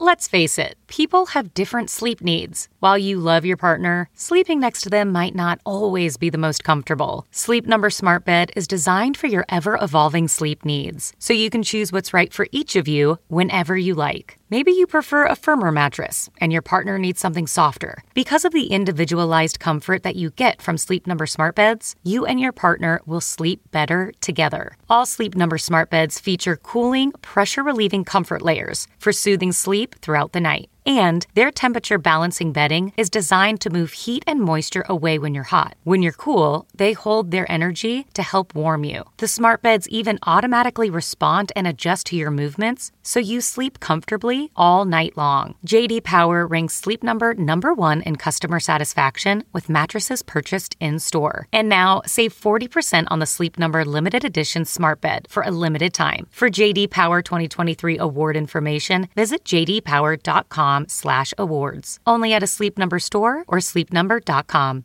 Let's face it, people have different sleep needs. While you love your partner, sleeping next to them might not always be the most comfortable. Sleep Number Smart Bed is designed for your ever-evolving sleep needs, so you can choose what's right for each of you whenever you like. Maybe you prefer a firmer mattress and your partner needs something softer. Because of the individualized comfort that you get from Sleep Number Smart Beds, you and your partner will sleep better together. All Sleep Number Smart Beds feature cooling, pressure-relieving comfort layers for soothing sleep throughout the night. And their temperature balancing bedding is designed to move heat and moisture away when you're hot. When you're cool, they hold their energy to help warm you. The smart beds even automatically respond and adjust to your movements, so you sleep comfortably all night long. J.D. Power ranks Sleep Number #1 in customer satisfaction with mattresses purchased in-store. And now, save 40% on the Sleep Number limited edition smart bed for a limited time. For J.D. Power 2023 award information, visit jdpower.com/awards. Only at a Sleep Number store or sleepnumber.com.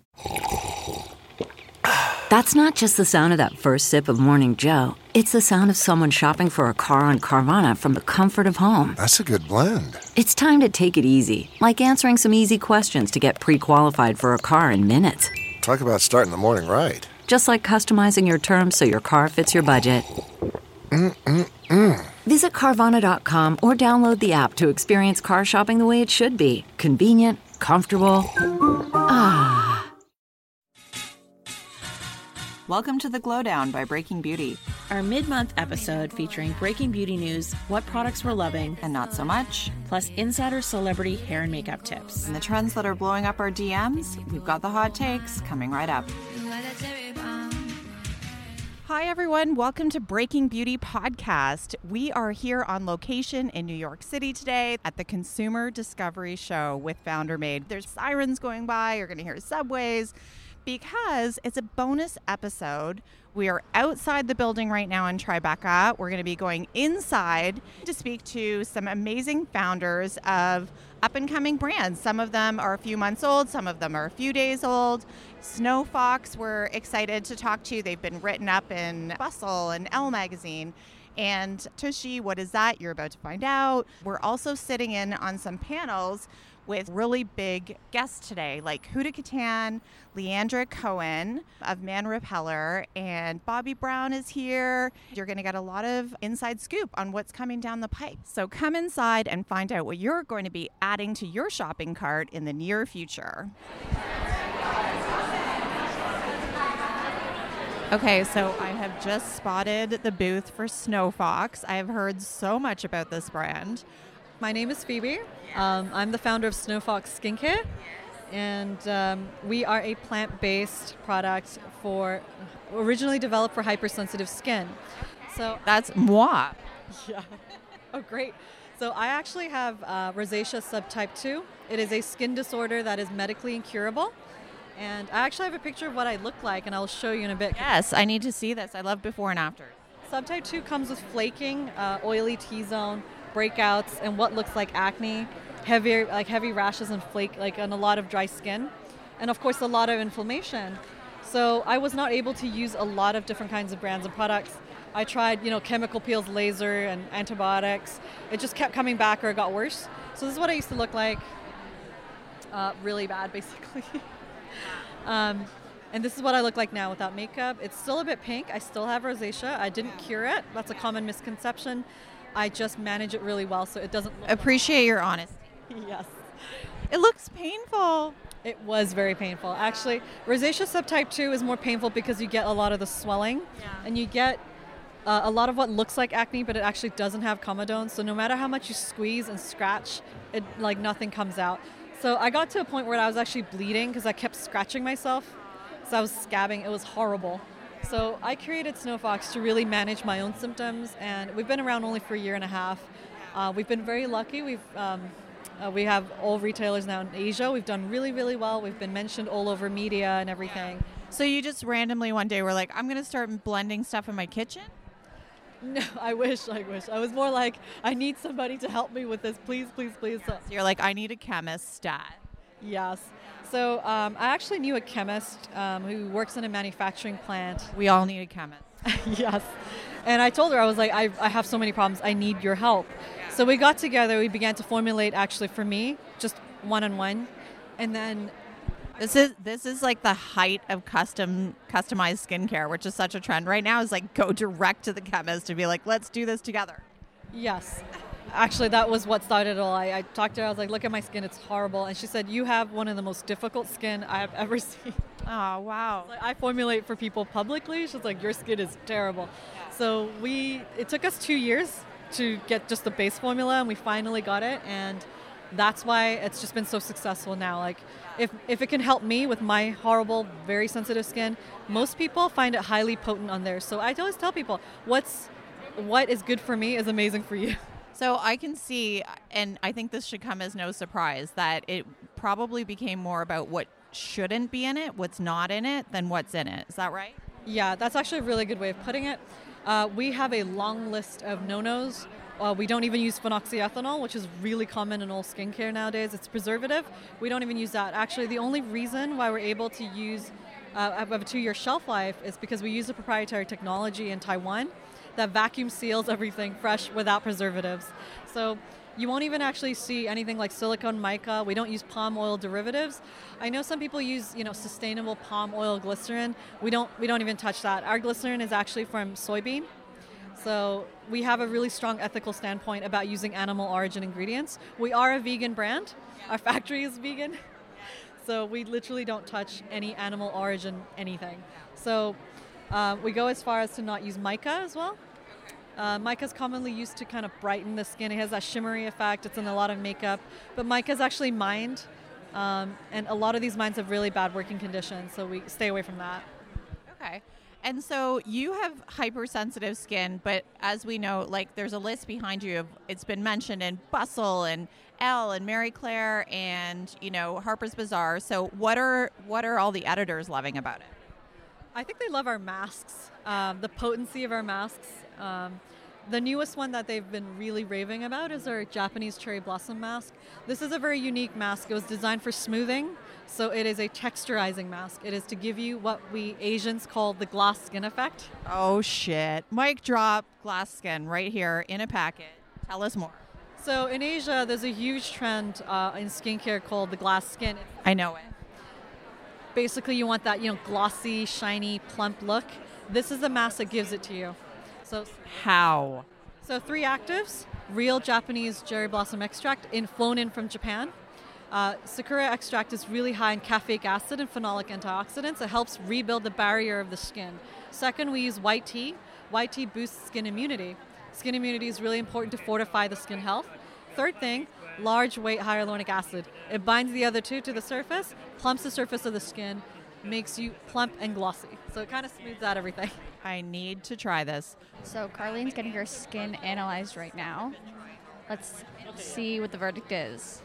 That's not just the sound of that first sip of Morning Joe. It's the sound of someone shopping for a car on Carvana from the comfort of home. That's a good blend. It's time to take it easy, like answering some easy questions to get pre-qualified for a car in minutes. Talk about starting the morning right. Just like customizing your terms so your car fits your budget. Visit Carvana.com or download the app to experience car shopping the way it should be. Convenient, comfortable. Ah. Welcome to The Glowdown by Breaking Beauty. Our mid-month episode featuring Breaking Beauty news, what products we're loving, And not so much. plus insider celebrity hair and makeup tips. And the trends that are blowing up our DMs, we've got the hot takes coming right up. Hi, everyone. Welcome to Breaking Beauty Podcast. We are here on location in New York City today at the Consumer Discovery Show with Founder Made. There's sirens going by. You're going to hear subways because it's a bonus episode. We are outside the building right now in Tribeca. We're going to be going inside to speak to some amazing founders of up-and-coming brands. Some of them are a few months old. Some of them are a few days old. Snow Fox, we're excited to talk to. They've been written up in Bustle and Elle magazine. And Tushy, what is that? You're about to find out. We're also sitting in on some panels with really big guests today, like Huda Kattan, Leandra Cohen of Man Repeller, and Bobby Brown is here. You're going to get a lot of inside scoop on what's coming down the pipe. So come inside and find out what you're going to be adding to your shopping cart in the near future. Okay, so I have just spotted the booth for Snow Fox. I have heard so much about this brand. My name is Phoebe. I'm the founder of Snow Fox Skincare, and we are a plant-based product originally developed for hypersensitive skin. So That's moi. yeah. Oh, great. So I actually have rosacea subtype 2. It is a skin disorder that is medically incurable. And I actually have a picture of what I look like, and I'll show you in a bit. Yes, I need to see this. I love before and after. Subtype 2 comes with flaking, oily T-zone, breakouts, and what looks like acne, heavy rashes and and a lot of dry skin, and of course a lot of inflammation. So I was not able to use a lot of different kinds of brands and products. I tried, chemical peels, laser, and antibiotics. It just kept coming back or it got worse. So this is what I used to look like. Really bad, basically. And this is what I look like now without makeup. It's still a bit pink. I still have rosacea. I didn't cure it. That's a common misconception. I just manage it really well so it doesn't look Appreciate your honesty. Yes. It looks painful. It was very painful. Actually, rosacea subtype 2 is more painful because you get a lot of the swelling and you get a lot of what looks like acne, but it actually doesn't have comedone. So no matter how much you squeeze and scratch, it nothing comes out. So I got to a point where I was actually bleeding because I kept scratching myself. So I was scabbing. It was horrible. So I created Snow Fox to really manage my own symptoms, and we've been around only for a year and a half. We've been very lucky. We have all retailers now in Asia. We've done really, really well. We've been mentioned all over media and everything. So you just randomly one day were like, I'm going to start blending stuff in my kitchen? No, I wish. I was more like, I need somebody to help me with this. Please, please, please. So you're like, I need a chemist stat. Yes. So I actually knew a chemist who works in a manufacturing plant. We all need a chemist. Yes. And I told her, I was like, I have so many problems. I need your help. So we got together, we began to formulate actually for me, just one-on-one. And then This is like the height of customized skincare, which is such a trend right now, is like go direct to the chemist to be like, let's do this together. yes, actually that was what started it all. I talked to her, I was like, look at my skin, it's horrible. And she said, you have one of the most difficult skin I have ever seen. Oh, wow. Like, I formulate for people publicly. She's like, your skin is terrible. So it took us 2 years to get just the base formula, and we finally got it. And that's why it's just been so successful now. Like, if it can help me with my horrible, very sensitive skin, most people find it highly potent on theirs. So I always tell people, what is good for me is amazing for you. So I can see, and I think this should come as no surprise, that it probably became more about what shouldn't be in it, what's not in it, than what's in it. Is that right? Yeah, that's actually a really good way of putting it. We have a long list of no-nos. We don't even use phenoxyethanol, which is really common in all skincare nowadays. It's preservative. We don't even use that. Actually, the only reason why we're able to use have a 2-year shelf life is because we use a proprietary technology in Taiwan that vacuum seals everything fresh without preservatives. So you won't even actually see anything like silicone mica. We don't use palm oil derivatives. I know some people use, sustainable palm oil glycerin. We don't even touch that. Our glycerin is actually from soybean. So we have a really strong ethical standpoint about using animal origin ingredients. We are a vegan brand. Our factory is vegan. So we literally don't touch any animal origin anything. So we go as far as to not use mica as well. Mica is commonly used to kind of brighten the skin. It has that shimmery effect. It's in a lot of makeup. But mica is actually mined. And a lot of these mines have really bad working conditions. So we stay away from that. Okay. And so you have hypersensitive skin, but as we know, like there's a list behind you of, it's been mentioned in Bustle and Elle and Marie Claire and, Harper's Bazaar. So what are all the editors loving about it? I think they love our masks, the potency of our masks. The newest one that they've been really raving about is our Japanese cherry blossom mask. This is a very unique mask. It was designed for smoothing, so it is a texturizing mask. It is to give you what we Asians call the glass skin effect. Oh, shit. Mic drop, glass skin right here in a packet. Tell us more. So in Asia, there's a huge trend in skincare called the glass skin. I know it. Basically, you want that, glossy, shiny, plump look. This is the mask that gives it to you. So how? So 3 actives, real Japanese cherry blossom extract flown in from Japan. Sakura extract is really high in caffeic acid and phenolic antioxidants. It helps rebuild the barrier of the skin. Second, we use white tea. White tea boosts skin immunity. Skin immunity is really important to fortify the skin health. Third thing, large weight hyaluronic acid. It binds the other 2 to the surface, plumps the surface of the skin, makes you plump and glossy. So it kind of smooths out everything. I need to try this. So Carlene's getting her skin analyzed right now. Let's see what the verdict is.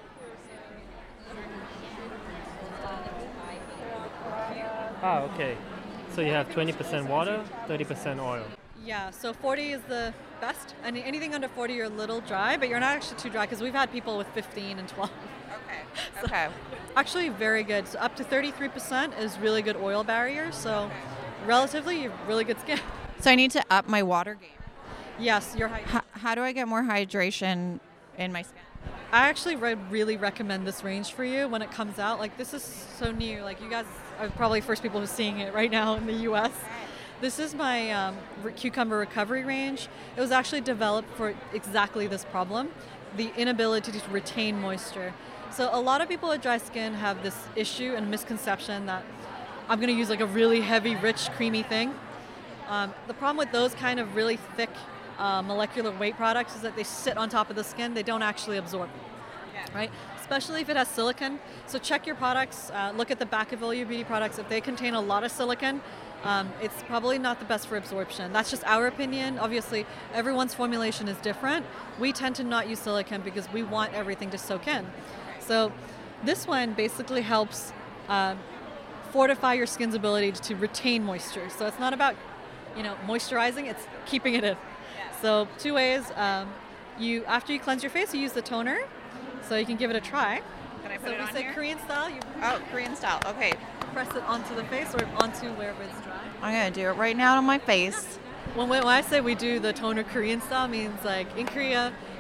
Okay. So you have 20% water, 30% oil. Yeah, so 40 is the best. And anything under 40, you're a little dry, but you're not actually too dry because we've had people with 15 and 12. Okay. Actually very good. So up to 33% is really good oil barrier. So relatively, you have really good skin. So I need to up my water game. Yes, your How do I get more hydration in my skin? I actually really recommend this range for you when it comes out. Like, this is so new. Like, you guys are probably the first people who's seeing it right now in the U.S. This is my cucumber recovery range. It was actually developed for exactly this problem, the inability to retain moisture. So a lot of people with dry skin have this issue and misconception that I'm going to use like a really heavy, rich, creamy thing. The problem with those kind of really thick molecular weight products is that they sit on top of the skin. They don't actually absorb, right? Especially if it has silicone. So check your products. Look at the back of all your beauty products. If they contain a lot of silicone, it's probably not the best for absorption. That's just our opinion. Obviously, everyone's formulation is different. We tend to not use silicone because we want everything to soak in. So this one basically helps fortify your skin's ability to retain moisture. So it's not about, moisturizing, it's keeping it in. So 2 ways. After you cleanse your face, you use the toner. So you can give it a try. Can I put it on here? Korean style. Korean style. Okay. Press it onto the face or onto wherever it's dry. I'm going to do it right now on my face. When I say we do the toner Korean style, means like in Korea,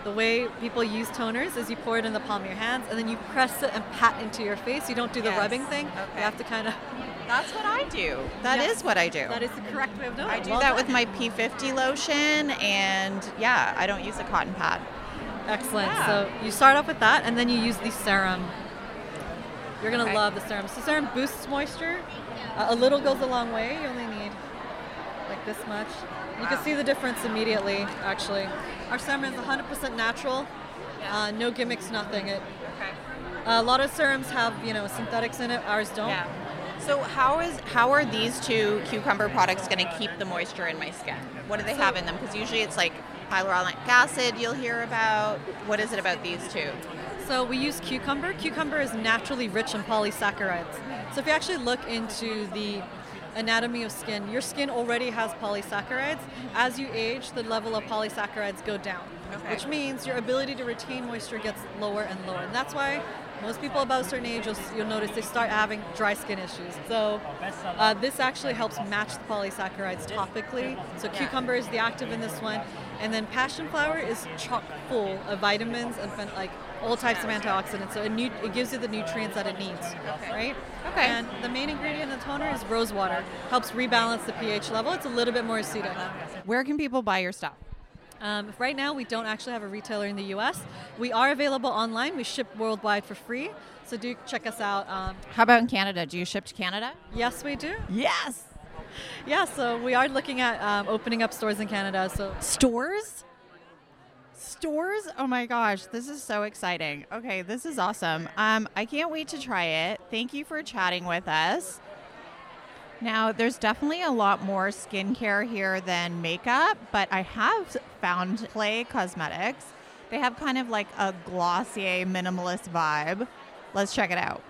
The way people use toners is you pour it in the palm of your hands and then you press it and pat into your face. You don't do the rubbing thing. Okay. You have to kind of... That's what I do. That is what I do. That is the correct way of doing it. I do that with my P50 lotion, and I don't use a cotton pad. Excellent. Yeah. So you start off with that, and then you use the serum. You're going to love the serum. So serum boosts moisture. A little goes a long way. You only need like this much. You can see the difference immediately, actually. Our serum is 100% natural. No gimmicks, nothing. A lot of serums have, synthetics in it. Ours don't. Yeah. So how are these two cucumber products going to keep the moisture in my skin? What do they have in them? Because usually it's like hyaluronic acid you'll hear about. What is it about these two? So we use cucumber. Cucumber is naturally rich in polysaccharides. So if you actually look into the anatomy of skin, your skin already has polysaccharides. As you age, the level of polysaccharides go down, which means your ability to retain moisture gets lower and lower. And that's why most people above a certain age, you'll notice they start having dry skin issues. So this actually helps match the polysaccharides topically. So cucumber is the active in this one. And then passion flower is chock full of vitamins and all types of antioxidants. So it gives you the nutrients that it needs, right? Okay. And the main ingredient in the toner is rose water. Helps rebalance the pH level. It's a little bit more acidic. Where can people buy your stuff? Right now, we don't actually have a retailer in the U.S. We are available online. We ship worldwide for free. So do check us out. How about in Canada? Do you ship to Canada? Yes, we do. Yes. Yeah, so we are looking at opening up stores in Canada. So Stores? Oh my gosh, this is so exciting. Okay, this is awesome. I can't wait to try it. Thank you for chatting with us. Now, there's definitely a lot more skincare here than makeup, but I have found Clay Cosmetics. They have kind of like a Glossier minimalist vibe. Let's check it out.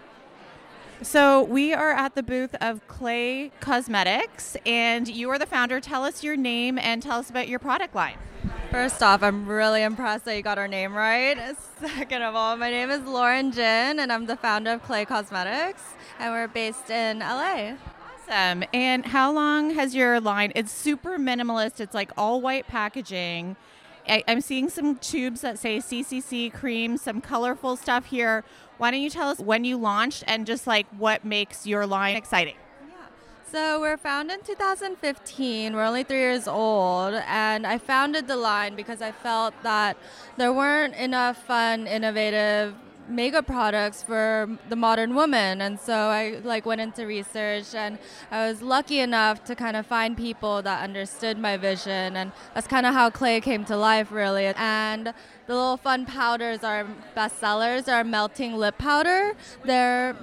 So we are at the booth of Clay Cosmetics, and you are the founder. Tell us your name and tell us about your product line. First off, I'm really impressed that you got our name right. Second of all, my name is Lauren Jin, and I'm the founder of Clay Cosmetics, and we're based in LA. Awesome. And how long has your line? It's super minimalist. It's like all white packaging. I'm seeing some tubes that say CCC cream, some colorful stuff here. Why don't you tell us when you launched and just like what makes your line exciting? So we're founded in 2015. We're only 3 years old, and I founded the line because I felt that there weren't enough fun, innovative makeup products for the modern woman, and so I went into research, and I was lucky enough to kind of find people that understood my vision, and that's kind of how Clay came to life, really. And the little fun powders are best sellers. Are melting lip powder. They're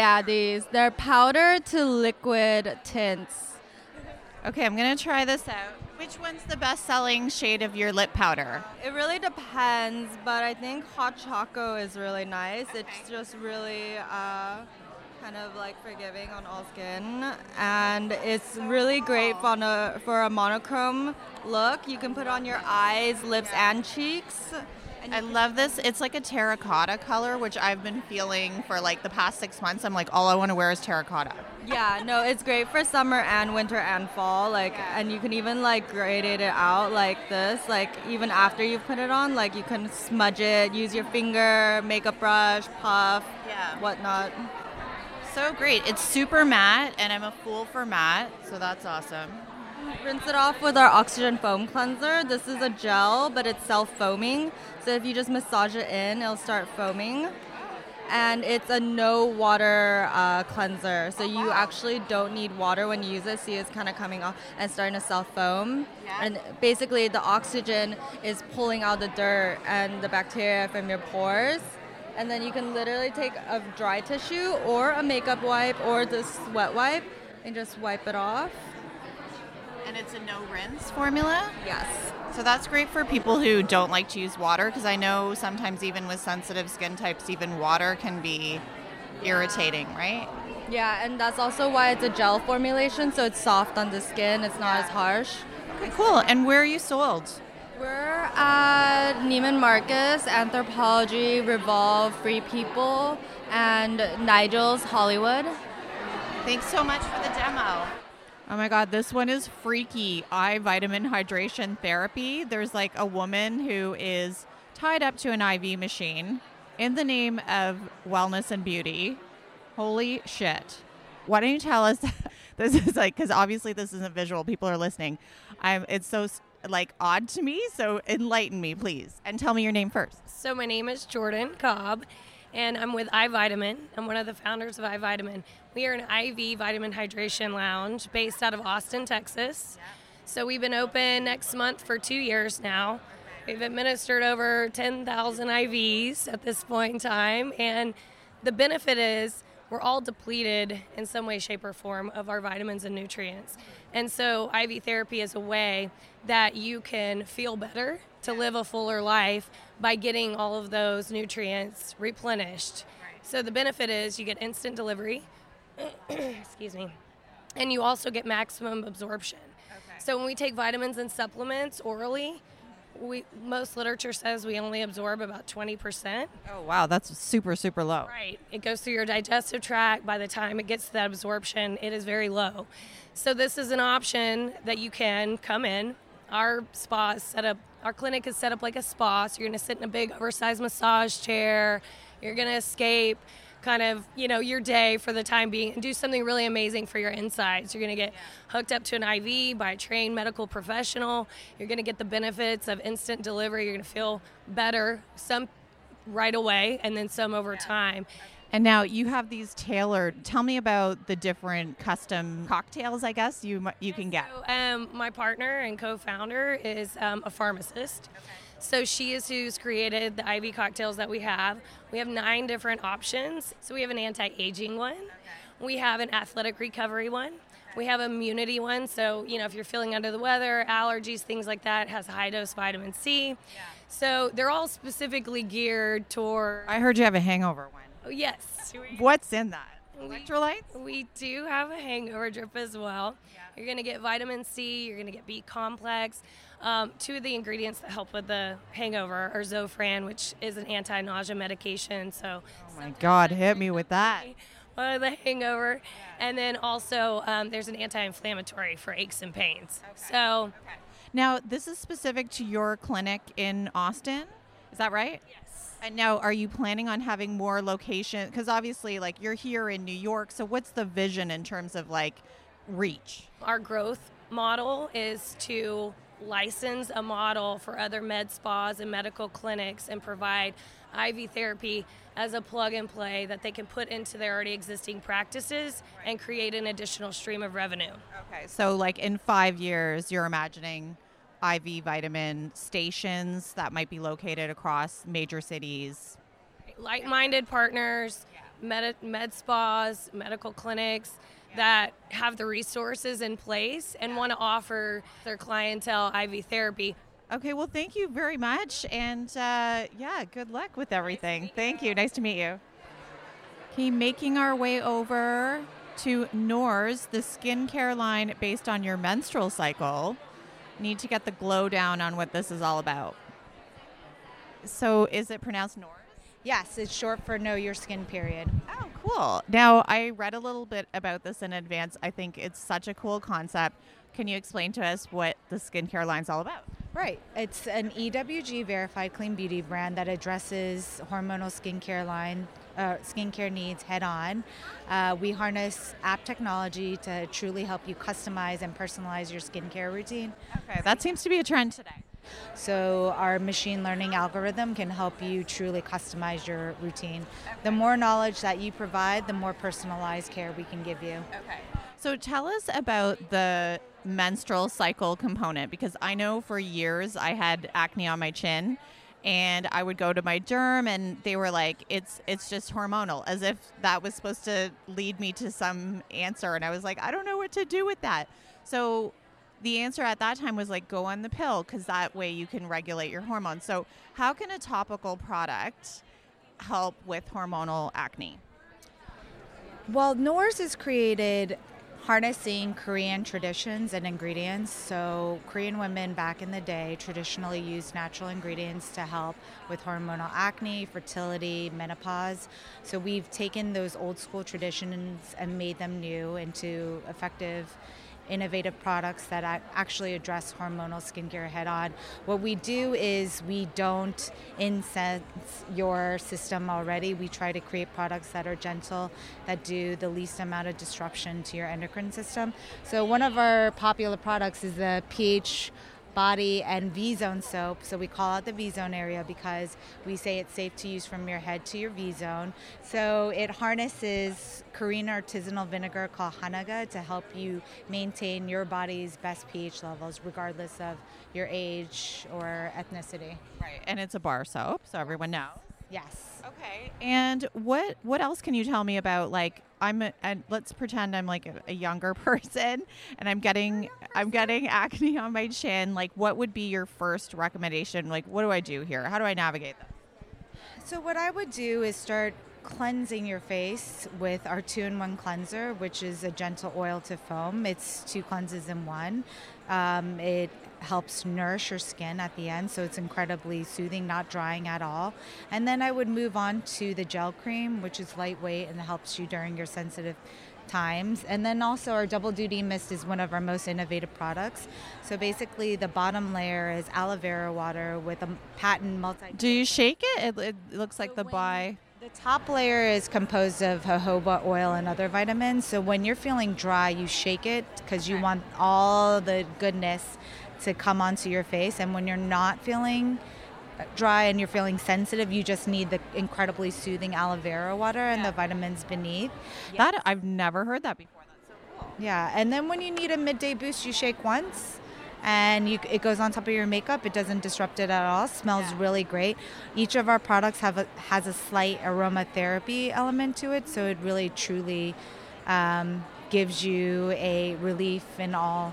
powder to liquid tints. Okay, I'm gonna try this out. Which one's the best-selling shade of your lip powder? It really depends, but I think Hot Choco is really nice. It's just really kind of like forgiving on all skin, and it's really great for a monochrome look. You can put it on your eyes, lips, and cheeks. I love this. It's like a terracotta color, which I've been feeling for like the past 6 months. I'm like, all I want to wear is terracotta. Yeah, no, it's great for summer and winter and fall. And you can even gradate it out like this. Even after you put it on, you can smudge it, use your finger, makeup brush, puff, whatnot. So great. It's super matte, and I'm a fool for matte, so that's awesome. Rinse it off with our Oxygen Foam Cleanser. This is a gel, but it's self-foaming. So if you just massage it in, it'll start foaming. And it's a no water cleanser. So you actually don't need water when you use it. See, it's kind of coming off and starting to self-foam. Yeah. And basically the oxygen is pulling out the dirt and the bacteria from your pores. And then you can literally take a dry tissue or a makeup wipe or this wet wipe and just wipe it off. And it's a no rinse formula? Yes. So that's great for people who don't like to use water, because I know sometimes even with sensitive skin types, even water can be irritating, right? Yeah, and that's also why it's a gel formulation, so it's soft on the skin. It's not as harsh. Okay, cool. And where are you sold? We're at Neiman Marcus, Anthropologie, Revolve, Free People, and Nigel's Hollywood. Thanks so much for the demo. Oh my God, this one is freaky. Eye vitamin hydration therapy. There's a woman who is tied up to an IV machine in the name of wellness and beauty. Holy shit. Why don't you tell us, this is like, because obviously this isn't visual, people are listening. It's so like odd to me, so enlighten me, please. And tell me your name first. So my name is Jordan Cobb, and I'm with iVitamin. I'm one of the founders of iVitamin. We are an IV vitamin hydration lounge based out of Austin, Texas. So we've been open next month for 2 years now. We've administered over 10,000 IVs at this point in time, and the benefit is we're all depleted in some way, shape, or form of our vitamins and nutrients. And so IV therapy is a way that you can feel better to live a fuller life by getting all of those nutrients replenished. So the benefit is you get instant delivery, excuse me, and you also get maximum absorption. So when we take vitamins and supplements orally, most literature says we only absorb about 20%. Oh, wow. That's super, super low. Right. It goes through your digestive tract. By the time it gets to that absorption, it is very low. So this is an option that you can come in. Our spa is set up, our clinic is set up like a spa. So you're going to sit in a big oversized massage chair. You're going to escape kind of, your day for the time being and do something really amazing for your insides. You're going to get hooked up to an IV by a trained medical professional. You're going to get the benefits of instant delivery. You're going to feel better, some right away and then some over time. And now you have these tailored. Tell me about the different custom cocktails, I guess, you can get. So, my partner and co-founder is a pharmacist. Okay. So she is who's created the IV cocktails that we have. We have 9 different options. So we have an anti-aging one. Okay. We have an athletic recovery one. Okay. We have immunity one. So, if you're feeling under the weather, allergies, things like that, it has high dose vitamin C. Yeah. So they're all specifically geared toward... I heard you have a hangover one. Oh, yes. What's in that? Electrolytes? We do have a hangover drip as well. Yeah. You're going to get vitamin C. You're going to get B complex. 2 of the ingredients that help with the hangover are Zofran, which is an anti-nausea medication. So, oh my God, hit me with that. The hangover. Yeah. And then also there's an anti-inflammatory for aches and pains. Okay. So, now this is specific to your clinic in Austin. Is that right? Yes. And now, are you planning on having more locations? Because obviously, you're here in New York. So what's the vision in terms of reach? Our growth model is to license a model for other med spas and medical clinics and provide IV therapy as a plug and play that they can put into their already existing practices and create an additional stream of revenue. Okay, so in 5 years, you're imagining IV vitamin stations that might be located across major cities. Like-minded partners, med spas, medical clinics that have the resources in place and want to offer their clientele IV therapy. Okay, well, thank you very much. And good luck with everything. Thank you. Nice to meet you. Okay, making our way over to Noors, the skincare line based on your menstrual cycle. Need to get the glow down on what this is all about. So is it pronounced Noors? Yes, it's short for Know Your Skin Period. Oh, cool. Now, I read a little bit about this in advance. I think it's such a cool concept. Can you explain to us what the skincare line's all about? Right. It's an EWG verified clean beauty brand that addresses hormonal skincare needs head on. We harness app technology to truly help you customize and personalize your skincare routine. Okay, that seems to be a trend today. So our machine learning algorithm can help you truly customize your routine. Okay. The more knowledge that you provide, the more personalized care we can give you. Okay. So tell us about the menstrual cycle component, because I know for years I had acne on my chin and I would go to my derm and they were like, it's just hormonal, as if that was supposed to lead me to some answer. And I was like, I don't know what to do with that. So the answer at that time was go on the pill, because that way you can regulate your hormones. So how can a topical product help with hormonal acne? Well, Noors is created harnessing Korean traditions and ingredients. So Korean women back in the day traditionally used natural ingredients to help with hormonal acne, fertility, menopause. So we've taken those old school traditions and made them new into effective innovative products that actually address hormonal skincare head on. What we do is we don't incense your system already. We try to create products that are gentle, that do the least amount of disruption to your endocrine system. So one of our popular products is the pH Body and V-Zone soap. So we call it the V-Zone area because we say it's safe to use from your head to your V-Zone. So it harnesses Korean artisanal vinegar called hanaga to help you maintain your body's best pH levels regardless of your age or ethnicity. Right, and it's a bar soap, so everyone knows. Yes. Okay. And what else can you tell me about, like, and let's pretend I'm like a younger person and I'm getting acne on my chin. Like, what would be your first recommendation? Like, what do I do here? How do I navigate this? So what I would do is start cleansing your face with our 2-in-1 cleanser, which is a gentle oil to foam. It's 2 cleanses in one. It helps nourish your skin at the end, so it's incredibly soothing, not drying at all. And then I would move on to the gel cream, which is lightweight and helps you during your sensitive times. And then also our double duty mist is one of our most innovative products. So basically the bottom layer is aloe vera water with a patent Do you shake it? It looks like The top layer is composed of jojoba oil and other vitamins. So when you're feeling dry, you shake it because you want all the goodness to come onto your face. And when you're not feeling dry and you're feeling sensitive, you just need the incredibly soothing aloe vera water and the vitamins beneath. That I've never heard that before. That's so cool. Yeah, and then when you need a midday boost, you shake once. And it goes on top of your makeup. It doesn't disrupt it at all. Smells really great. Each of our products has a slight aromatherapy element to it, so it really truly gives you a relief in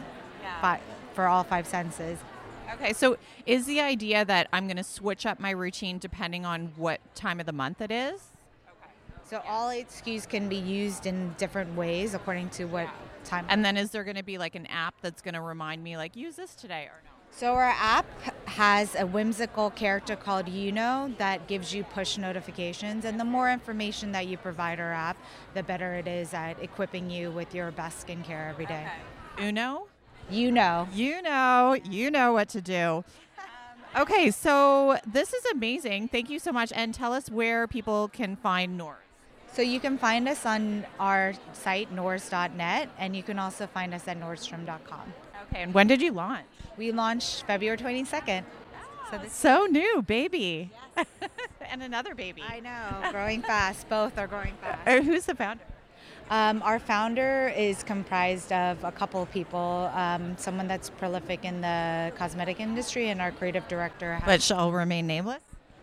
for all 5 senses. Okay, so is the idea that I'm going to switch up my routine depending on what time of the month it is? So all 8 SKUs can be used in different ways according to what time. And then is there going to be like an app that's going to remind me, like, use this today or no? So our app has a whimsical character called Uno that gives you push notifications. And the more information that you provide our app, the better it is at equipping you with your best skincare every day. Okay. Uno? You know what to do. Okay, so this is amazing. Thank you so much. And tell us where people can find Norse. So you can find us on our site, norse.net, and you can also find us at nordstrom.com. Okay, and when did you launch? We launched February 22nd. So new, baby. Yes. And another baby. I know, growing fast. Both are growing fast. Who's the founder? Our founder is comprised of a couple of people, someone that's prolific in the cosmetic industry, and our creative director. But shall remain nameless?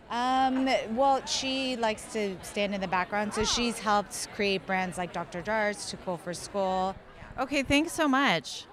Well, she likes to stand in the background, so she's helped create brands like Dr. Jart, Too Cool for School. Okay, thanks so much.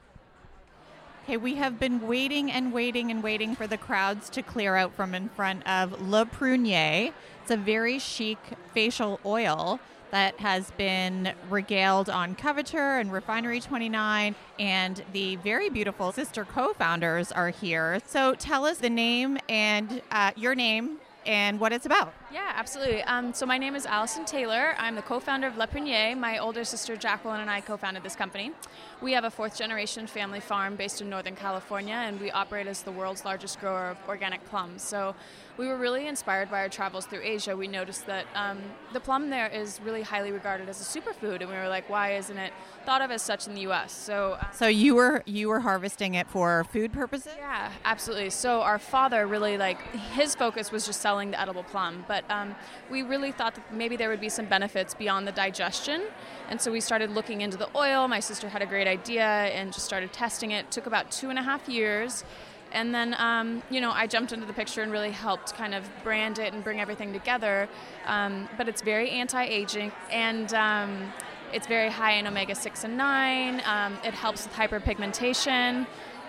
Okay, we have been waiting for the crowds to clear out from in front of Le Prunier. It's a very chic facial oil that has been regaled on Coveteur and Refinery 29, and the very beautiful sister co-founders are here. So tell us the name and your name and what it's about. Yeah, absolutely. So my name is Allison Taylor. I'm the co-founder of Le Prunier. My older sister Jacqueline and I co-founded this company. We have a 4th-generation family farm based in Northern California, and we operate as the world's largest grower of organic plums. So we were really inspired by our travels through Asia. We noticed that the plum there is really highly regarded as a superfood, and we were like, why isn't it thought of as such in the U.S.? So you were harvesting it for food purposes? Yeah, absolutely. So our father really, his focus was just selling the edible plum, but we really thought that maybe there would be some benefits beyond the digestion, and so we started looking into the oil. My sister had a great idea and just started testing it. It took about 2.5 years. And then, I jumped into the picture and really helped kind of brand it and bring everything together. But it's very anti-aging, and it's very high in omega-6 and 9. It helps with hyperpigmentation.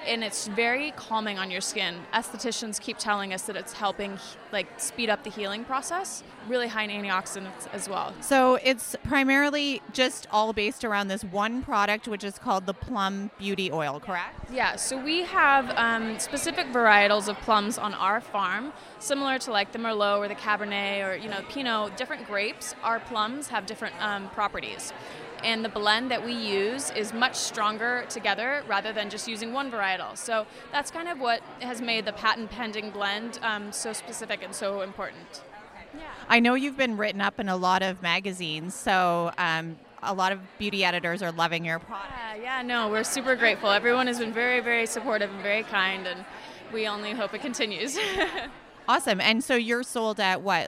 and it's very calming on your skin. Estheticians keep telling us that it's helping speed up the healing process. Really high in antioxidants as well. So it's primarily just all based around this one product, which is called the Plum Beauty Oil, correct? Yeah, so we have specific varietals of plums on our farm, similar to like the Merlot or the Cabernet or Pinot. Different grapes, our plums have different properties. And the blend that we use is much stronger together rather than just using one varietal. So that's kind of what has made the patent pending blend so specific and so important. Yeah. I know you've been written up in a lot of magazines, so a lot of beauty editors are loving your product. No, we're super grateful. Everyone has been very, very supportive and very kind, and we only hope it continues. Awesome. And so you're sold at what,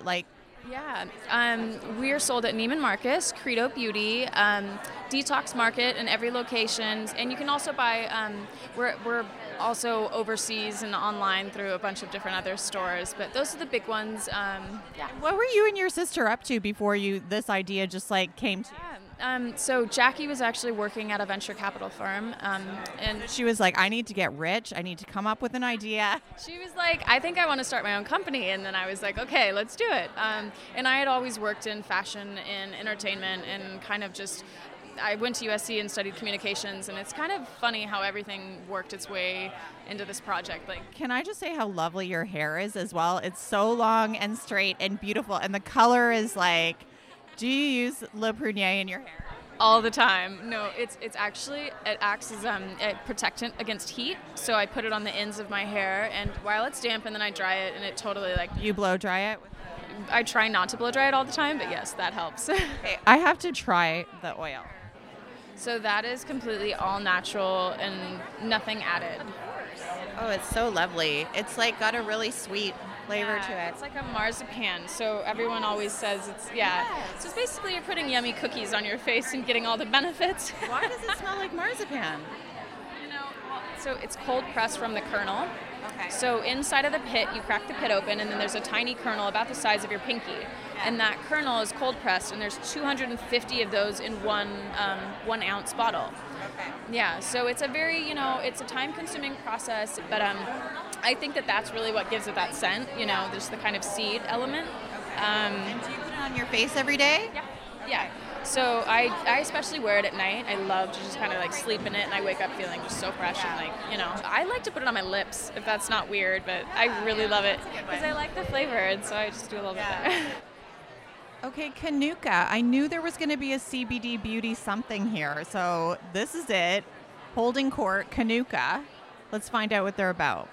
we're sold at Neiman Marcus, Credo Beauty, Detox Market in every location, and you can also buy. We're also overseas and online through a bunch of different other stores, but those are the big ones. What were you and your sister up to before this idea just came to you? So Jackie was actually working at a venture capital firm, and she was like, I need to get rich. I need to come up with an idea. She was like, I think I want to start my own company. And then I was like, okay, let's do it. And I had always worked in fashion and entertainment and kind of just, I went to USC and studied communications, and it's kind of funny how everything worked its way into this project. Can I just say how lovely your hair is as well? It's so long and straight and beautiful, and the color is do you use Le Prunier in your hair? All the time. No, it acts as a protectant against heat. So I put it on the ends of my hair, and while it's damp, and then I dry it, and it totally You blow dry it? I try not to blow dry it all the time, but yes, that helps. Okay, I have to try the oil. So that is completely all natural and nothing added. Oh, it's so lovely. It's got a really sweet flavor to it. It's like a marzipan, so everyone always says it's, So basically you're putting yummy cookies on your face and getting all the benefits. Why does it smell like marzipan? So it's cold pressed from the kernel. Okay. So inside of the pit, you crack the pit open, and then there's a tiny kernel about the size of your pinky. And that kernel is cold pressed, and there's 250 of those in one ounce bottle. Okay. Yeah, so it's a very, it's a time-consuming process, but I think that's really what gives it that scent, there's the kind of seed element. And do you put it on your face every day? Yeah. So I especially wear it at night. I love to just kind of sleep in it, and I wake up feeling just so fresh and I like to put it on my lips, if that's not weird, but I really love it because I like the flavor, and so I just do a little bit there. Okay, Kanuka. I knew there was going to be a CBD beauty something here, so this is it. Holding court, Kanuka. Let's find out what they're about.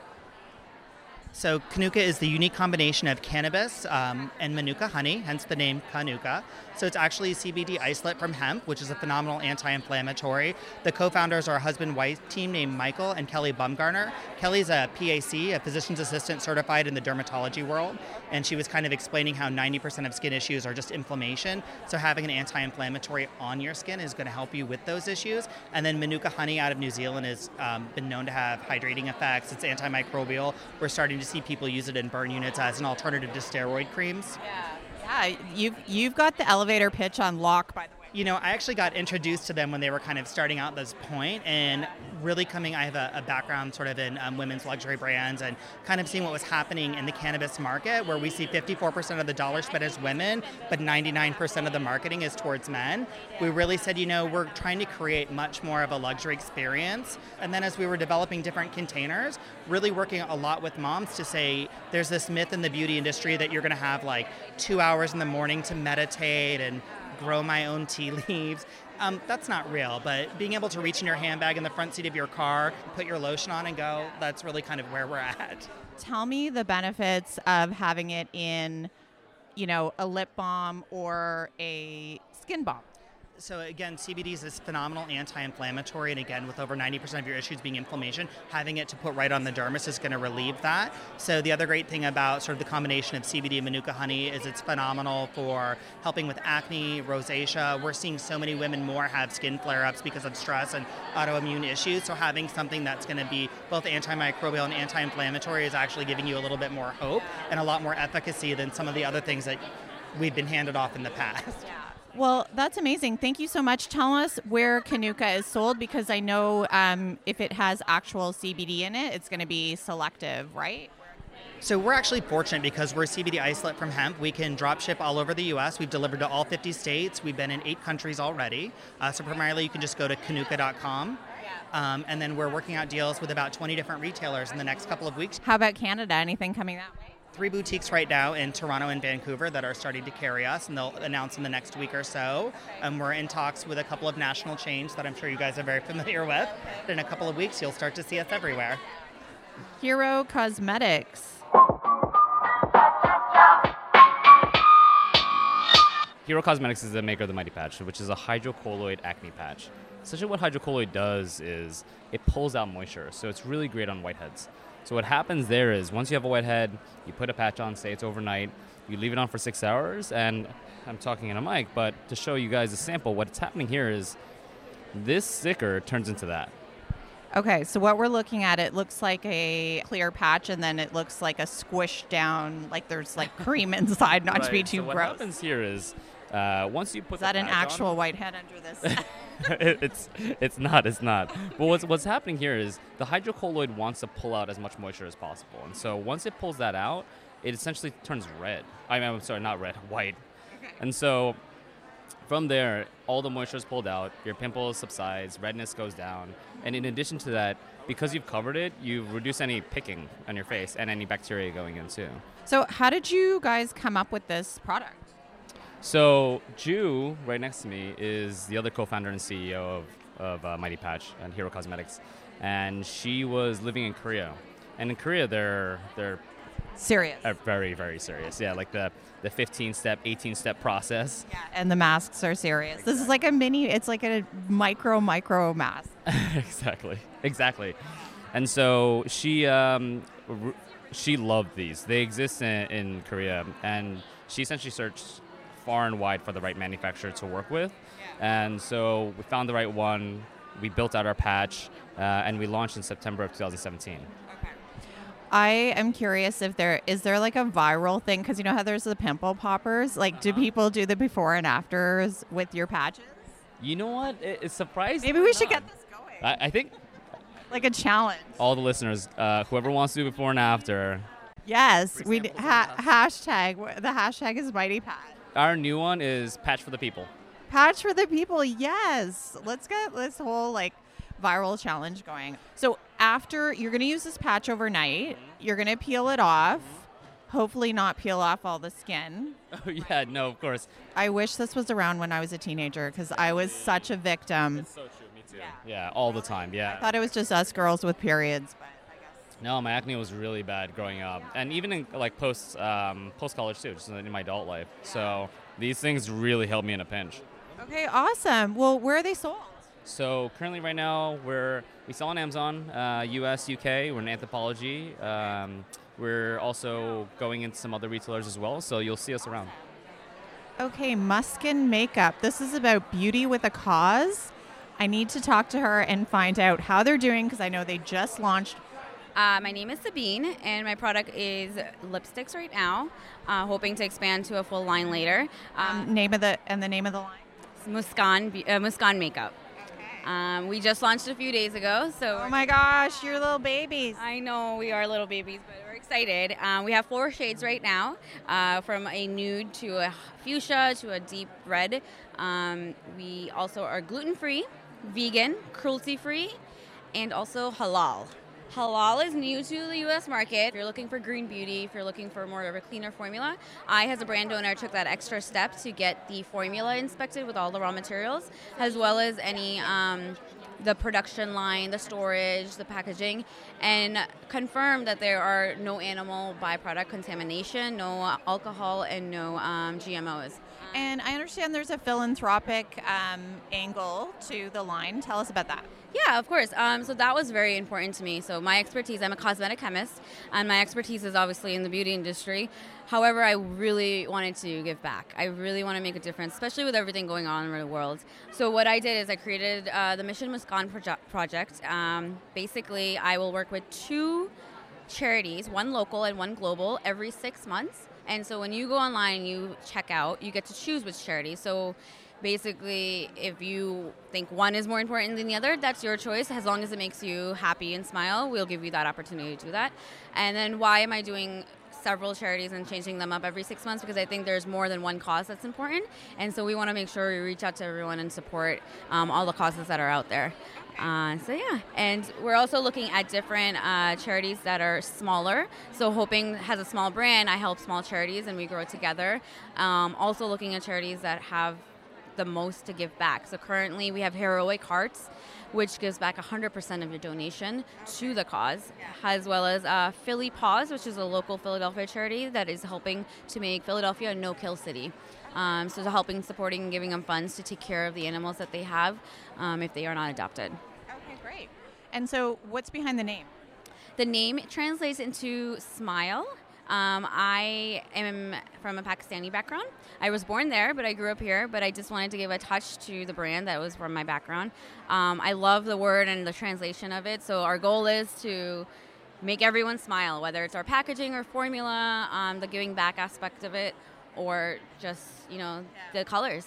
So Kanuka is the unique combination of cannabis and Manuka honey, hence the name Kanuka. So it's actually a CBD isolate from hemp, which is a phenomenal anti-inflammatory. The co-founders are a husband-wife team named Michael and Kelly Bumgarner. Kelly's a PAC, a physician's assistant certified in the dermatology world, and she was kind of explaining how 90% of skin issues are just inflammation. So having an anti-inflammatory on your skin is going to help you with those issues. And then Manuka honey out of New Zealand has been known to have hydrating effects. It's antimicrobial. We're starting to see people use it in burn units as an alternative to steroid creams. Yeah, you've got the elevator pitch on lock, by the way. I actually got introduced to them when they were kind of starting out this point, and really I have a background sort of in women's luxury brands, and kind of seeing what was happening in the cannabis market, where we see 54% of the dollar spent as women, but 99% of the marketing is towards men. We really said, we're trying to create much more of a luxury experience. And then as we were developing different containers, really working a lot with moms to say, there's this myth in the beauty industry that you're going to have 2 hours in the morning to meditate and grow my own tea leaves. That's not real, but being able to reach in your handbag in the front seat of your car, put your lotion on and go, that's really kind of where we're at. Tell me the benefits of having it in, a lip balm or a skin balm. So again, CBD is this phenomenal anti-inflammatory, and again, with over 90% of your issues being inflammation, having it to put right on the dermis is going to relieve that. So the other great thing about sort of the combination of CBD and Manuka honey is it's phenomenal for helping with acne, rosacea. We're seeing so many women more have skin flare-ups because of stress and autoimmune issues. So having something that's going to be both antimicrobial and anti-inflammatory is actually giving you a little bit more hope and a lot more efficacy than some of the other things that we've been handed off in the past. Yeah. Well, that's amazing. Thank you so much. Tell us where Kanuka is sold, because I know if it has actual CBD in it, it's going to be selective, right? So we're actually fortunate because we're CBD isolate from hemp. We can drop ship all over the U.S. We've delivered to all 50 states. We've been in 8 countries already. So primarily you can just go to kanuka.com. And then we're working out deals with about 20 different retailers in the next couple of weeks. How about Canada? Anything coming that way? 3 boutiques right now in Toronto and Vancouver that are starting to carry us, and they'll announce in the next week or so. We're in talks with a couple of national chains that I'm sure you guys are very familiar with. In a couple of weeks, you'll start to see us everywhere. Hero Cosmetics. Hero Cosmetics is the maker of the Mighty Patch, which is a hydrocolloid acne patch. Essentially what hydrocolloid does is it pulls out moisture, so it's really great on whiteheads. So what happens there is once you have a whitehead, you put a patch on, say it's overnight, you leave it on for 6 hours, and I'm talking in a mic, but to show you guys a sample, what's happening here is this sticker turns into that. Okay, so what we're looking at, it looks like a clear patch, and then it looks like a squished down, like there's like cream inside, not to be too so what gross. happens here is once you put Is that the an patch actual on, whitehead under this? it's not. But what's happening here is the hydrocolloid wants to pull out as much moisture as possible, and so once it pulls that out, it essentially turns red. I'm sorry, not red, white. Okay. And so from there, all the moisture is pulled out, your pimple subsides, redness goes down, and in addition to that, because you've covered it, you reduce any picking on your face and any bacteria going in too. So how did you guys come up with this product? So Ju, right next to me, is the other co-founder and CEO of Mighty Patch and Hero Cosmetics, and she was living in Korea. And in Korea, they're serious. Very, very serious. Yeah, like the 15-step, 18-step process. Yeah, and the masks are serious. This is like it's like a micro mask. Exactly. And so she loved these. They exist in Korea, and she essentially searched far and wide for the right manufacturer to work with. And so we found the right one. We built out our patch, and we launched in September of 2017. I am curious if there is like a viral thing, because you know how there's the pimple poppers? Like, do people do the before and afters with your patches? You know what? It's surprising. Maybe we should get this going. I think like a challenge. All the listeners, whoever wants to do before and after. Yes, we hashtag. The hashtag is Mighty Patch. Our new one is Patch for the People. Patch for the People. Yes, let's get this whole like viral challenge going. So after you're going to use this patch overnight, you're going to peel it off. Hopefully not peel off all the skin. Oh yeah, no, of course. I wish this was around when I was a teenager, because I was such a victim. It's so true, me too. Yeah, all the time, yeah. I thought it was just us girls with periods, but I guess. No, my acne was really bad growing up, and even in like post college too, just in my adult life. So these things really helped me in a pinch. Okay, awesome. Well, where are they sold? So currently right now we sell on Amazon, US, UK, we're in Anthropology. We're also going into some other retailers as well, so you'll see us around. Okay, Muskin Makeup. This is about beauty with a cause. I need to talk to her and find out how they're doing, because I know they just launched. My name is Sabine, and my product is lipsticks right now, hoping to expand to a full line later. Name of the line? Muskan Makeup. We just launched a few days ago, so. Oh my gosh, you're little babies. I know we are little babies, but we're excited. We have 4 shades right now, from a nude to a fuchsia to a deep red. We also are gluten-free, vegan, cruelty-free, and also halal. Halal is new to the U.S. market. If you're looking for green beauty, if you're looking for more of a cleaner formula, I, as a brand owner, took that extra step to get the formula inspected with all the raw materials, as well as any the production line, the storage, the packaging, and confirm that there are no animal byproduct contamination, no alcohol, and no GMOs. And I understand there's a philanthropic angle to the line. Tell us about that. Yeah, of course. So that was very important to me. So my expertise, I'm a cosmetic chemist, and my expertise is obviously in the beauty industry. However, I really wanted to give back. I really want to make a difference, especially with everything going on in the world. So what I did is I created the Mission Muskan project. Basically, I will work with 2 charities, one local and one global, every 6 months. And so when you go online and you check out, you get to choose which charity. So Basically, if you think one is more important than the other, that's your choice. As long as it makes you happy and smile, we'll give you that opportunity to do that. And then why am I doing several charities and changing them up every 6 months? Because I think there's more than one cause that's important. And so we want to make sure we reach out to everyone and support all the causes that are out there. And we're also looking at different charities that are smaller. So Hoping has a small brand. I help small charities and we grow together. Also looking at charities that have the most to give back. So currently we have Heroic Hearts, which gives back 100% of your donation to the cause, as well as Philly Paws, which is a local Philadelphia charity that is helping to make Philadelphia a no-kill city. So helping, supporting, and giving them funds to take care of the animals that they have if they are not adopted. Okay, great. And so what's behind the name? The name translates into smile. I am from a Pakistani background. I was born there, but I grew up here, but I just wanted to give a touch to the brand that was from my background. I love the word and the translation of it, so our goal is to make everyone smile, whether it's our packaging or formula, the giving back aspect of it, or just, the colors.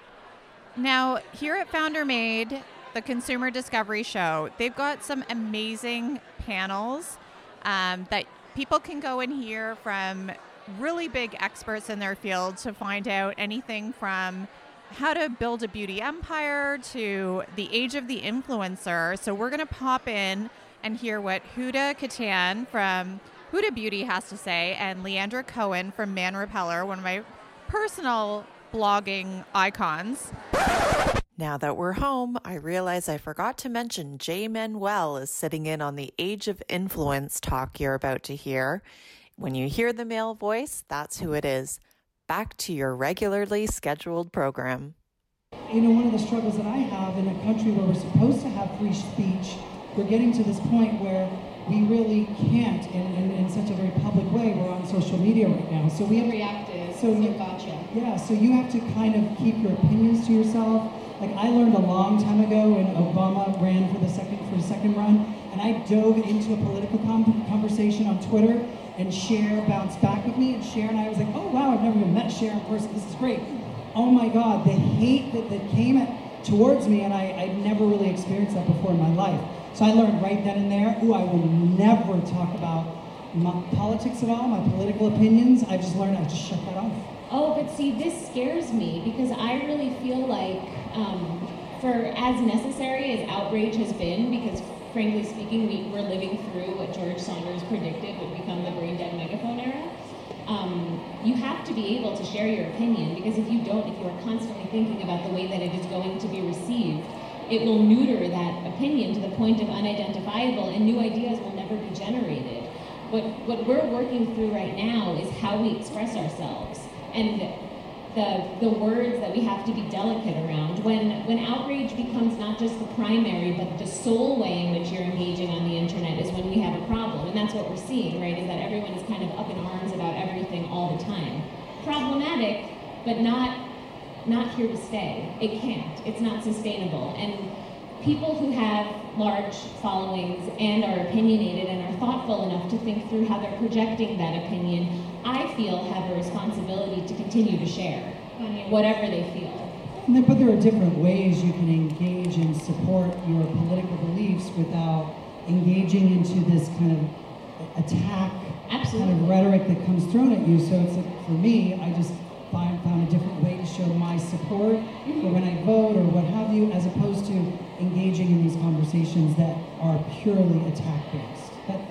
Now, here at Founder Made, the Consumer Discovery Show, they've got some amazing panels that people can go and hear from really big experts in their field to find out anything from how to build a beauty empire to the age of the influencer. So we're going to pop in and hear what Huda Katan from Huda Beauty has to say, and Leandra Cohen from Man Repeller, one of my personal blogging icons. Now that we're home, I realize I forgot to mention Jay Manuel is sitting in on the Age of Influence talk you're about to hear. When you hear the male voice, that's who it is. Back to your regularly scheduled program. One of the struggles that I have in a country where we're supposed to have free speech, we're getting to this point where we really can't in such a very public way. We're on social media right now. So we have reactive. So gotcha. Yeah, so you have to kind of keep your opinions to yourself. Like I learned a long time ago when Obama ran for the second run, and I dove into a political conversation on Twitter, and Cher bounced back with me, and Cher and I was like, oh wow, I've never even met Cher in person, this is great. Oh my God, the hate that came towards me, and I'd never really experienced that before in my life. So I learned right then and there, I will never talk about my politics at all, my political opinions. I just shut that off. Oh, but see, this scares me because I really feel like for as necessary as outrage has been, because frankly speaking, we're living through what George Saunders predicted would become the brain dead megaphone era. You have to be able to share your opinion, because if you don't, if you are constantly thinking about the way that it is going to be received, it will neuter that opinion to the point of unidentifiable, and new ideas will never be generated. What we're working through right now is how we express ourselves, and the words that we have to be delicate around. When outrage becomes not just the primary, but the sole way in which you're engaging on the internet is when we have a problem. And that's what we're seeing, right, is that everyone is kind of up in arms about everything all the time. Problematic, but not here to stay. It can't. It's not sustainable. And people who have large followings and are opinionated and are thoughtful enough to think through how they're projecting that opinion, I feel have a responsibility to continue to share whatever they feel. But there are different ways you can engage and support your political beliefs without engaging into this kind of attack, kind of rhetoric that comes thrown at you. So it's like, for me, I just found a different way to show my support for when I vote or what have you, as opposed to engaging in these conversations that are purely attack-based.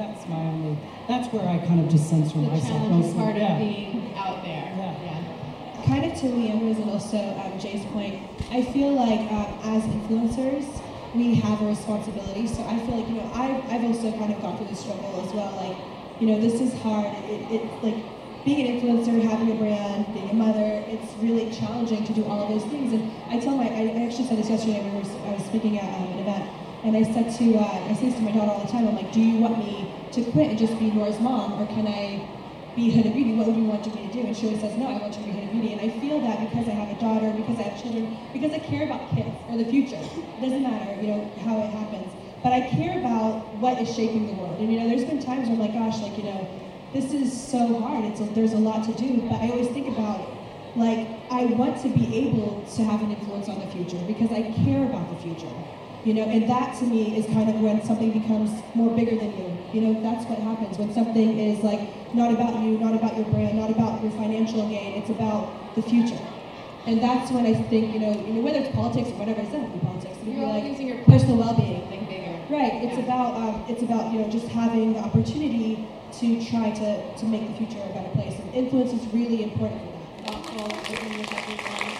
That's where I kind of just censor myself. The challenging part of being out there. Yeah. Kind of to Leandra's and also Jay's point, I feel like as influencers, we have a responsibility. So I feel like, I've also kind of gone through this struggle as well. Like, this is hard. It's like being an influencer, having a brand, being a mother, it's really challenging to do all of those things. And I actually said this yesterday when I was speaking at an event, and I say this to my daughter all the time. I'm like, do you want me to quit and just be Nora's mom, or can I be Huda Beauty? What would you want me to do? And she always says, no, I want you to be Huda Beauty. And I feel that because I have a daughter, because I have children, because I care about kids or the future. It doesn't matter, how it happens. But I care about what is shaping the world. And there's been times where I'm like, gosh, this is so hard. There's a lot to do. But I always think about like, I want to be able to have an influence on the future because I care about the future. And that to me is kind of when something becomes more bigger than you. That's what happens when something is like not about you, not about your brand, not about your financial gain. It's about the future. And that's when I think, whether it's politics or whatever, it's not politics. You're all using your personal well-being. Think bigger. Right. It's about just having the opportunity to try to make the future a better place. And influence is really important for that. Thoughtful, open with everyone.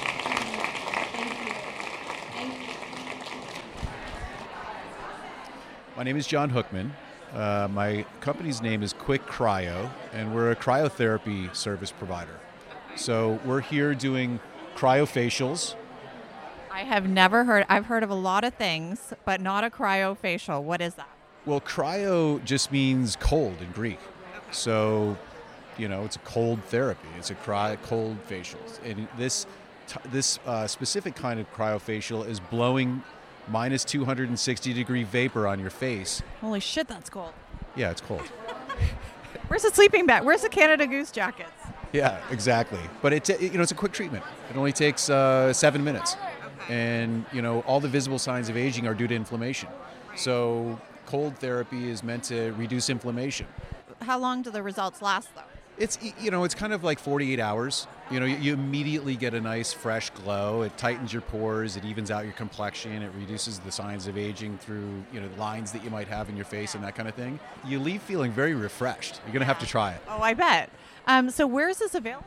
My name is John Hookman. My company's name is Quick Cryo, and we're a cryotherapy service provider. So we're here doing cryofacials. I've heard of a lot of things, but not a cryofacial. What is that? Well, cryo just means cold in Greek. So, it's a cold therapy. It's a cold facials. And this specific kind of cryofacial is blowing minus 260-degree vapor on your face. Holy shit, that's cold. Yeah, it's cold. Where's the sleeping bag? Where's the Canada Goose jackets? Yeah, exactly. But it's a quick treatment. It only takes 7 minutes. And, all the visible signs of aging are due to inflammation. So cold therapy is meant to reduce inflammation. How long do the results last, though? It's kind of like 48 hours. You immediately get a nice fresh glow. It tightens your pores. It evens out your complexion. It reduces the signs of aging through, the lines that you might have in your face and that kind of thing. You leave feeling very refreshed. You're going to have to try it. Oh, I bet. So where is this available?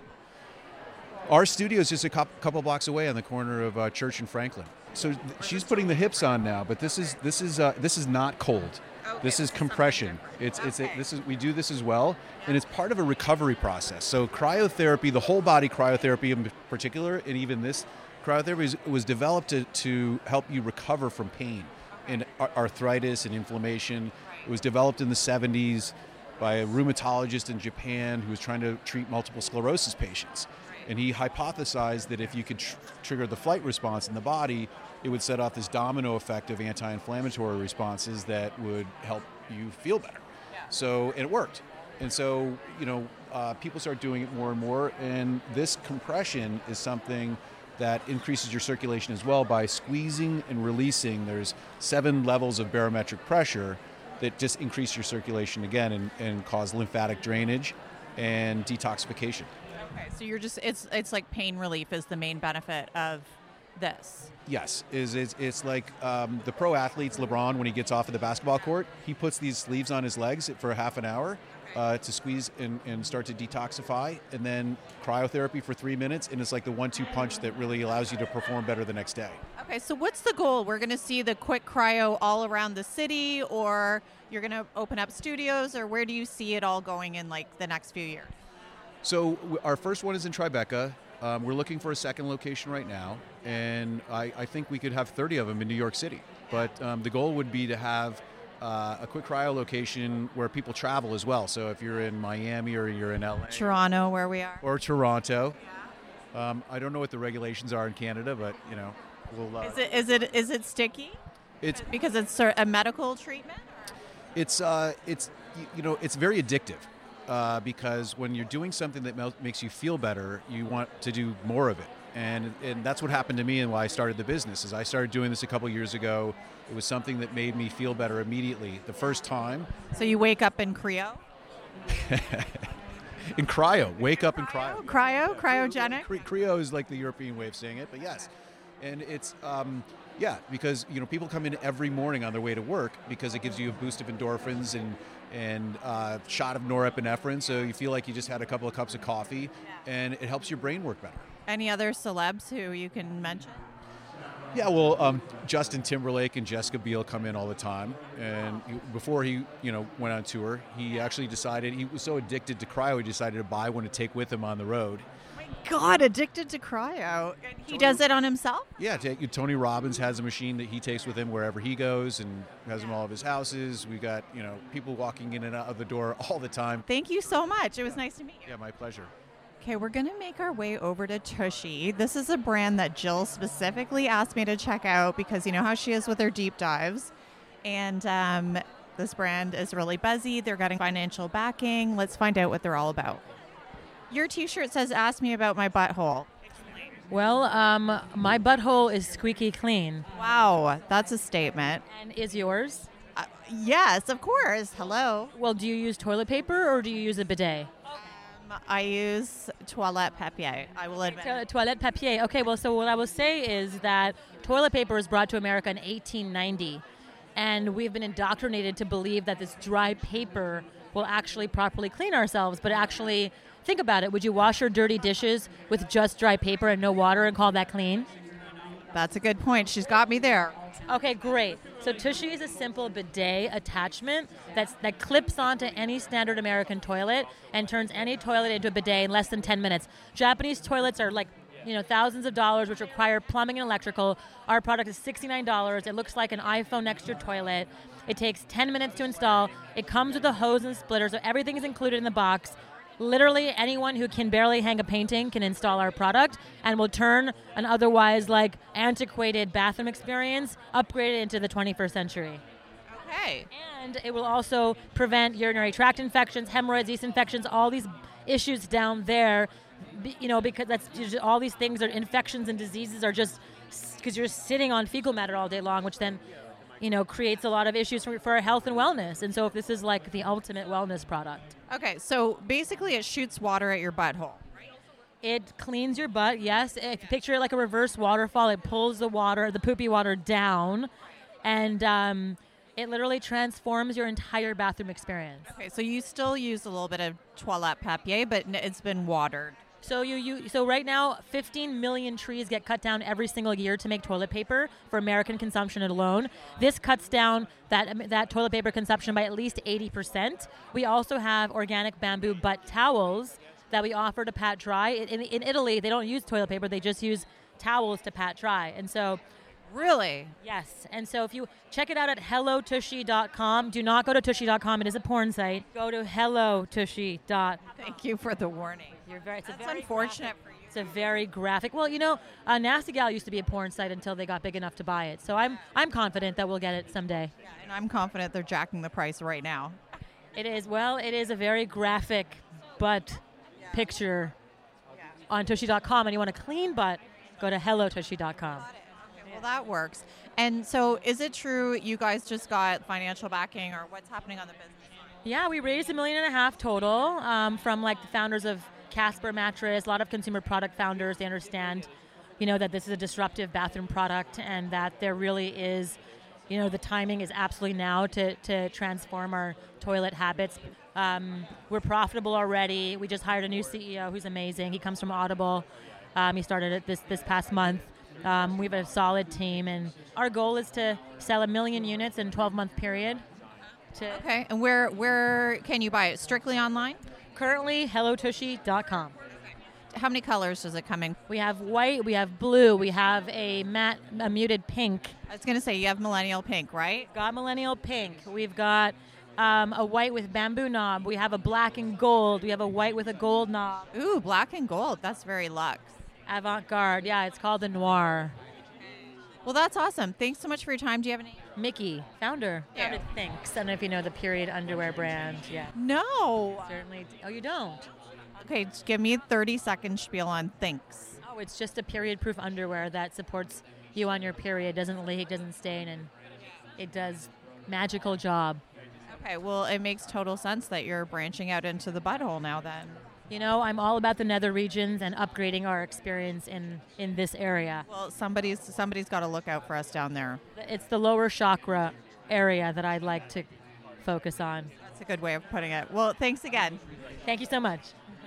Our studio is just a couple blocks away on the corner of Church and Franklin. So she's putting the hips on now, but this is not cold. Okay, this is compression. We do this as well, and it's part of a recovery process. So cryotherapy, the whole body cryotherapy in particular, and even this cryotherapy was developed to help you recover from pain and arthritis and inflammation. It was developed in the 70s by a rheumatologist in Japan who was trying to treat multiple sclerosis patients. And he hypothesized that if you could trigger the flight response in the body, it would set off this domino effect of anti-inflammatory responses that would help you feel better. So, and it worked. And so, people start doing it more and more. And this compression is something that increases your circulation as well by squeezing and releasing. There's 7 levels of barometric pressure that just increase your circulation again and cause lymphatic drainage and detoxification. Okay, so it's like pain relief is the main benefit of this. Yes, it's like the pro athletes, LeBron, when he gets off of the basketball court, he puts these sleeves on his legs for half an hour to squeeze and start to detoxify, and then cryotherapy for 3 minutes, and it's like the 1-2 punch that really allows you to perform better the next day. Okay, so what's the goal? We're going to see the Quick Cryo all around the city, or you're going to open up studios, or where do you see it all going in like the next few years? So our first one is in Tribeca. We're looking for a second location right now, and I think we could have 30 of them in New York City. But the goal would be to have a Quick Cryo location where people travel as well. So if you're in Miami or you're in LA. Toronto, where we are. Or Toronto. I don't know what the regulations are in Canada, but, we'll... Is it sticky? It's because it's a medical treatment? It's very addictive. Because when you're doing something that makes you feel better, you want to do more of it. And that's what happened to me and why I started the business. Is I started doing this a couple years ago. It was something that made me feel better immediately the first time. So you wake up in cryo? In cryo. Wake up in cryo. Cryogenic? Cryo is like the European way of saying it, but yes. And it's, because, people come in every morning on their way to work because it gives you a boost of endorphins and a shot of norepinephrine, so you feel like you just had a couple of cups of coffee, and it helps your brain work better. Any other celebs who you can mention? Yeah, well, Justin Timberlake and Jessica Biel come in all the time, and before he, went on tour, he actually decided, he was so addicted to cryo, he decided to buy one to take with him on the road. God, addicted to cryo. And he does it on himself? Yeah, Tony Robbins has a machine that he takes with him wherever he goes and has them all of his houses. We got, people walking in and out of the door all the time. Thank you so much. It was nice to meet you. Yeah, my pleasure. Okay, we're going to make our way over to Tushy. This is a brand that Jill specifically asked me to check out because you know how she is with her deep dives. And this brand is really buzzy. They're getting financial backing. Let's find out what they're all about. Your T-shirt says, "Ask me about my butthole." Well, my butthole is squeaky clean. Wow, that's a statement. And is yours? Yes, of course. Hello. Well, do you use toilet paper or do you use a bidet? I use toilette papier, I will admit. Toilette papier. Okay, well, so what I will say is that toilet paper was brought to America in 1890, and we've been indoctrinated to believe that this dry paper will actually properly clean ourselves, but actually, think about it. Would you wash your dirty dishes with just dry paper and no water and call that clean? That's a good point. She's got me there. Okay, great. So Tushy is a simple bidet attachment that clips onto any standard American toilet and turns any toilet into a bidet in less than 10 minutes. Japanese toilets are like, thousands of dollars, which require plumbing and electrical. Our product is $69. It looks like an iPhone next to your toilet. It takes 10 minutes to install. It comes with a hose and splitter, so everything is included in the box. Literally anyone who can barely hang a painting can install our product and will turn an otherwise antiquated bathroom experience, upgrade it into the 21st century. Okay. And it will also prevent urinary tract infections, hemorrhoids, yeast infections, all these issues down there, because that's just, all these things are infections and diseases are just because you're sitting on fecal matter all day long, which then creates a lot of issues for our health and wellness. And so if this is like the ultimate wellness product. Okay, so basically it shoots water at your butthole. It cleans your butt, yes. If you picture it like a reverse waterfall, it pulls the poopy water down, and it literally transforms your entire bathroom experience. Okay, so you still use a little bit of toilette papier, but it's been watered. So so right now, 15 million trees get cut down every single year to make toilet paper for American consumption alone. This cuts down that toilet paper consumption by at least 80%. We also have organic bamboo butt towels that we offer to pat dry. In Italy, they don't use toilet paper; they just use towels to pat dry. And so, really, yes. And so, if you check it out at hellotushy.com, do not go to tushy.com. It is a porn site. Go to hellotushy.com. Thank you for the warning. It's very unfortunate for you. It's a very graphic. Well, Nasty Gal used to be a porn site until they got big enough to buy it. So I'm confident that we'll get it someday. Yeah, and I'm confident they're jacking the price right now. It is. Well, it is a very graphic butt picture on tushy.com, and you want a clean butt, go to hellotushy.com. Okay, well, that works. And so is it true you guys just got financial backing, or what's happening on the business? Yeah, we raised $1.5 million total from the founders of Casper Mattress, a lot of consumer product founders. They understand, that this is a disruptive bathroom product and that there really is, the timing is absolutely now to transform our toilet habits. We're profitable already. We just hired a new CEO who's amazing. He comes from Audible. He started it this past month. We have a solid team, and our goal is to sell 1 million units in a 12-month period. Okay, and where can you buy it? Strictly online? Currently, hellotushy.com. How many colors does it come in? We have white, we have blue, we have a muted pink. I was going to say, you have millennial pink, right? Got millennial pink. We've got a white with bamboo knob. We have a black and gold. We have a white with a gold knob. Ooh, black and gold. That's very luxe. Avant-garde. Yeah, it's called the Noir. Well, that's awesome. Thanks so much for your time. Do you have any? Mickey, founder. Yeah. Founded Thinx. I don't know if you know the period underwear brand. Yeah. No. Certainly. Oh, you don't? Okay, just give me a 30-second spiel on Thinx. Oh, it's just a period-proof underwear that supports you on your period, doesn't leak, doesn't stain, and it does magical job. Okay, well, it makes total sense that you're branching out into the butthole now then. I'm all about the nether regions and upgrading our experience in this area. Well, somebody's got to look out for us down there. It's the lower chakra area that I'd like to focus on. That's a good way of putting it. Well, thanks again. Thank you so much.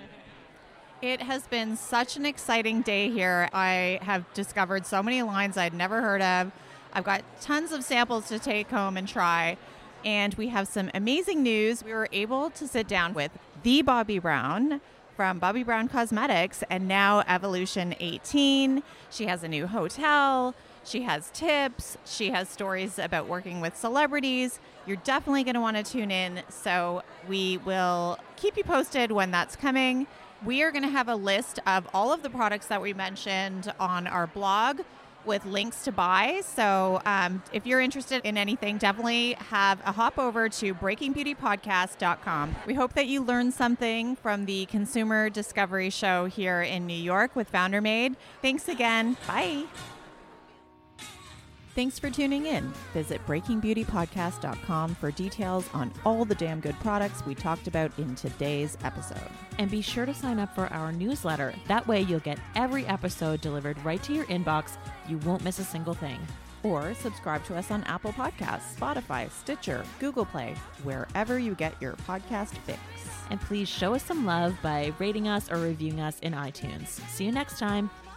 It has been such an exciting day here. I have discovered so many lines I'd never heard of. I've got tons of samples to take home and try. And we have some amazing news. We were able to sit down with the Bobbi Brown from Bobbi Brown Cosmetics and now Evolution 18. She has a new hotel. She has tips. She has stories about working with celebrities. You're definitely going to want to tune in. So we will keep you posted when that's coming. We are going to have a list of all of the products that we mentioned on our blog. with links to buy. So if you're interested in anything, definitely have a hop over to breakingbeautypodcast.com. We hope that you learned something from the Consumer Discovery Show here in New York with Founder Made. Thanks again. Bye. Thanks for tuning in. Visit breakingbeautypodcast.com for details on all the damn good products we talked about in today's episode. And be sure to sign up for our newsletter. That way you'll get every episode delivered right to your inbox. You won't miss a single thing. Or subscribe to us on Apple Podcasts, Spotify, Stitcher, Google Play, wherever you get your podcast fix. And please show us some love by rating us or reviewing us in iTunes. See you next time.